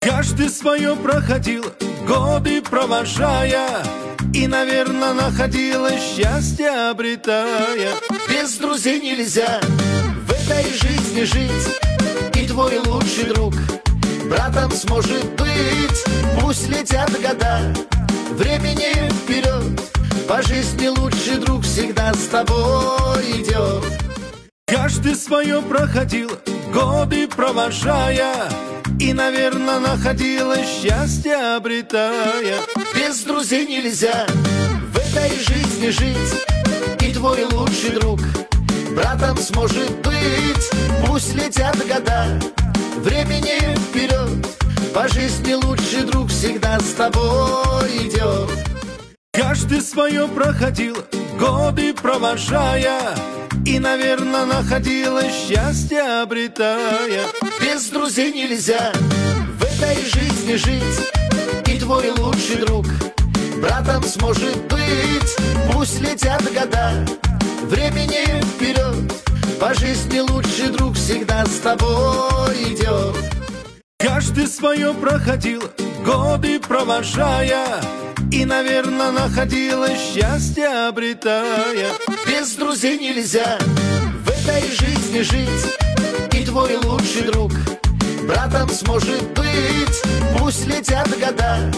Каждый свое проходил, годы провожая, и, наверное, находила счастье обретая. Без друзей нельзя в этой жизни жить, и твой лучший друг братом сможет быть. Пусть летят года, времени вперед, по жизни лучший друг всегда с тобой идет. Каждый свое проходил, годы провожая, и, наверное, находила счастье обретая. Без друзей нельзя в этой жизни жить, и твой лучший друг братом сможет быть. Пусть летят года, времени вперед, по жизни лучший друг всегда с тобой идет. Каждый свое проходил, годы провожая, и, наверное, находила счастье обретая. Без друзей нельзя в этой жизни жить, и твой лучший друг братом сможет быть. Пусть летят года, времени вперед, по жизни лучший друг всегда с тобой идет. Каждый свое проходил, годы провожая, и, наверное, находила счастье обретая. Без друзей нельзя в этой жизни жить, и твой лучший друг братом сможет быть. Пусть летят года,